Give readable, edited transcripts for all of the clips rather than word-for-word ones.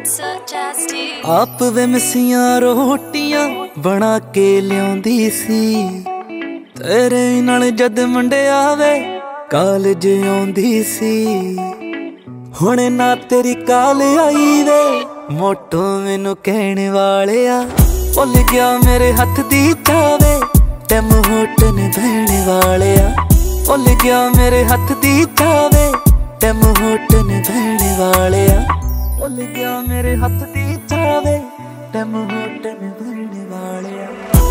ਆਪ ਵੇ ਮਿਸੀਆਂ ਰੋਟੀਆਂ ਬਣਾ ਕੇ ਲਿਆਉਂਦੀ ਸੀ, ਤੇਰੇ ਨਾਲ ਜਦ ਮੁੰਡਿਆ ਵੇ ਕਾਲਜ ਆਉਂਦੀ ਸੀ। ਹੁਣ ਨਾ ਤੇਰੀ ਕਾਲ ਆਈ ਵੇ ਮੋਟੋ ਮੈਨੂੰ ਕਹਿਣ ਵਾਲਿਆ, ਭੁੱਲ ਗਿਆ ਮੇਰੇ ਹੱਥ ਦੀ ਚਾਵੇ ਟੈਮ ਹੋਟਨ ਬਹਿਣ ਵਾਲਿਆ, ਭੁੱਲ ਗਿਆ ਮੇਰੇ ਹੱਥ ਦੀ ਚਾਵੇ ਟੈਮ ਹੋਟਨ ਬਹਿਣ ਵਾਲਿਆ, ਭੁੱਲ ਗਿਆ ਮੇਰੇ ਹੱਥ ਦੀ ਚਾਵੇ ਟੈਮ ਹੋਟਨ ਬਹਿਣ ਵਾਲਿਆ।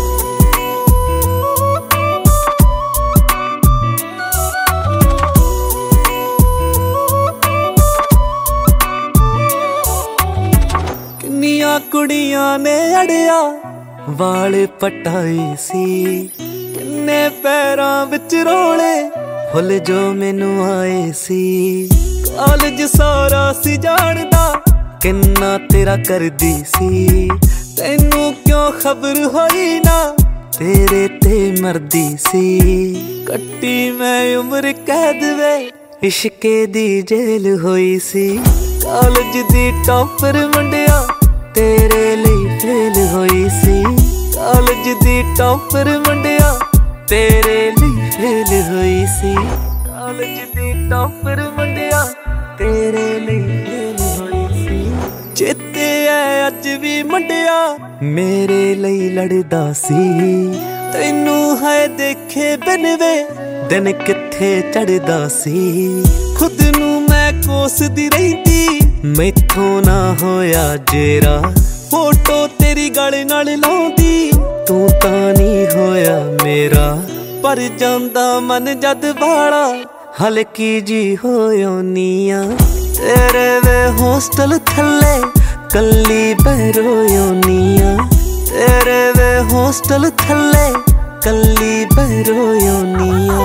ਕਿੰਨੀਆਂ ਕੁੜੀਆਂ ਨੇ ਅੜਿਆ ਵਾਲ ਪਟਾਈ ਸੀ, ਕਿੰਨੇ ਪੈਰਾਂ ਵਿੱਚ ਰੋਲੇ ਫੁੱਲ ਜੋ ਮੈਨੂੰ ਆਏ ਸੀ। ਕਾਲਜ ਸਾਰਾ ਸੀ ਜਾਣਦਾ ਕਿੰਨਾ ਤੇਰਾ ਕਰਦੀ ਸੀ, ਤੈਨੂੰ ਕਿਉਂ ਖਬਰ ਹੋਈ ਨਾ ਤੇਰੇ ਤੇ ਮਰਦੀ ਸੀ। ਕੱਟੀ ਮੈਂ ਉਮਰ ਕੈਦ ਵੇ ਇਸ਼ਕੇ ਦੀ ਜੇਲ ਹੋਈ ਸੀ, ਕਾਲਜ ਦੀ ਟੌਪਰ ਮੁੰਡਿਆ ਤੇਰੇ ਲਈ ਫੇਲ ਹੋਈ ਸੀ, ਕਾਲਜ ਦੀ ਟੌਪਰ ਮੁੰਡਿਆ ਤੇਰੇ ਲਈ ਫੇਲ ਹੋਈ ਸੀ, ਕਾਲਜ ਦੀ ਟੌਪਰ ਮੁੰਡਿਆ ਤੇਰੇ ਲਈ ਫੇਲ ਹੋਈ ਸੀ। ਚੇਤੇ ਐ ਅੱਜ ਵੀ ਮੁੰਡਿਆ ਮੇਰੇ ਲਈ ਲੜਦਾ ਸੀ, ਤੈਨੂੰ ਹੈ ਦੇਖੇ ਬਿਨ ਵੇ ਦਿਨ ਕਿੱਥੇ ਚੜਦਾ ਸੀ। ਖੁਦ ਨੂੰ ਮੈਂ ਕੋਸਦੀ ਰਹਿੰਦੀ ਮੈਥੋਂ ਨਾ ਹੋਇਆ ਜੇਰਾ, ਫੋਟੋ ਤੇਰੀ ਗਲ ਨਾਲ ਲਾਉਂਦੀ ਤੂੰ ਤਾਂ ਨਹੀਂ ਹੋਇਆ ਮੇਰਾ। ਪਰ ਜਾਂਦਾ ਮਨ ਜਦ ਬਾਲਾ ਹਲਕੀ ਜੀ ਹੋਇਓਨੀਆਂ, ਤੇਰੇ ਵੇ ਹੋਸਟਲ ਥੱਲੇ ਕੱਲੀ ਬਹਿਰੋਇਓਨੀਆਂ, ਤੇਰੇ ਵੇ ਹੋਸਟਲ ਥੱਲੇ ਕੱਲੀ ਬਹਿਰੋਇਓਨੀਆਂ।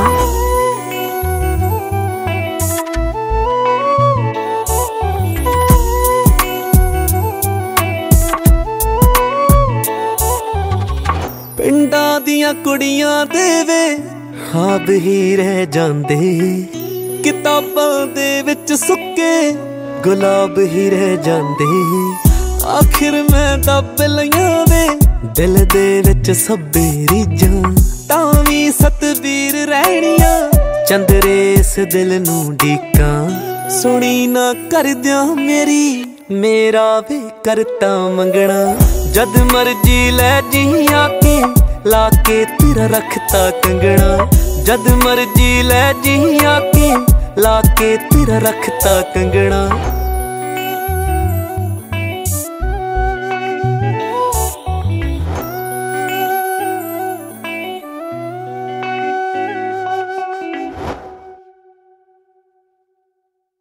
ਪਿੰਡਾਂ ਦੀਆਂ ਕੁੜੀਆਂ ਦੇ ਵੇ ਖਾਬ ਹੀ ਰਹਿ ਜਾਂਦੇ, ਕਿਤਾਬਾਂ ਦੇ ਵਿੱਚ ਸੁੱਕੇ ਗੁਲਾਬ ਹੀ ਰਹਿ ਜਾਂਦੇ। ਆਖਿਰ ਮੈਂ ਦੱਬ ਲਈਆਂ ਵੇ ਦਿਲ ਦੇ ਵਿੱਚ ਸਭੇ ਰੀਝਾਂ, ਤਾਂ ਵੀ ਸਤਬੀਰ ਰਹਿਣੀਆਂ ਚੰਦਰੇ ਇਸ ਦਿਲ ਨੂੰ ਡੀਕਾਂ। ਸੁਣੀ ਨਾ ਕਰਦਿਆਂ ਮੇਰੀ ਮੇਰਾ ਵੀ ਕਰਤਾ ਮੰਗਣਾ, ਜਦ ਮਰਜੀ ਲੈ ਜੀ ਆ ਕੇ ਲਾ ਕੇ ਤੇਰਾ ਰੱਖਤਾ ਕੰਗਣਾ, ਜਦ ਮਰਜੀ ਲੈ ਜੀ ਆ ਕੇ ਲਾ ਕੇ ਤੇਰਾ ਰੱਖਤਾ ਕੰਗਣਾ।